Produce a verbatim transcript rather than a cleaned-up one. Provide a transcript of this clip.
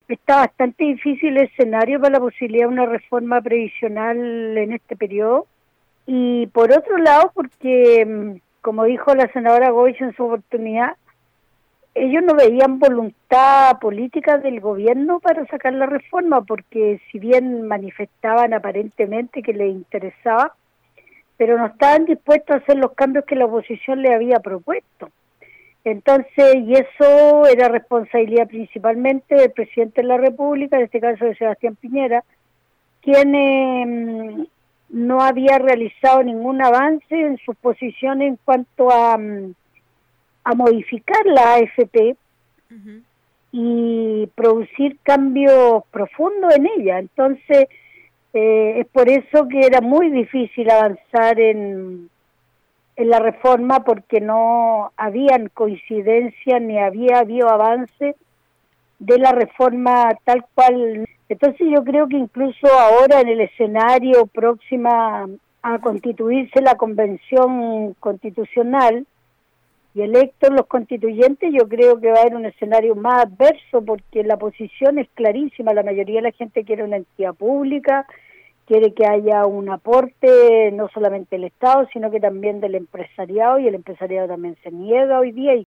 está bastante difícil el escenario para la posibilidad de una reforma previsional en este periodo. Y por otro lado, porque, como dijo la senadora Goich en su oportunidad, ellos no veían voluntad política del gobierno para sacar la reforma, porque si bien manifestaban aparentemente que les interesaba, pero no estaban dispuestos a hacer los cambios que la oposición le había propuesto. Entonces, y eso era responsabilidad principalmente del presidente de la República, en este caso de Sebastián Piñera, quien eh, no había realizado ningún avance en sus posiciones en cuanto a, a modificar la A F P uh-huh. y producir cambios profundos en ella. Entonces, eh, es por eso que era muy difícil avanzar en en la reforma, porque no habían coincidencias ni había habido avance de la reforma tal cual. Entonces yo creo que incluso ahora en el escenario próxima a constituirse la convención constitucional y electos los constituyentes, yo creo que va a haber un escenario más adverso, porque la posición es clarísima. La mayoría de la gente quiere una entidad pública, quiere que haya un aporte no solamente del Estado, sino que también del empresariado, y el empresariado también se niega hoy día, y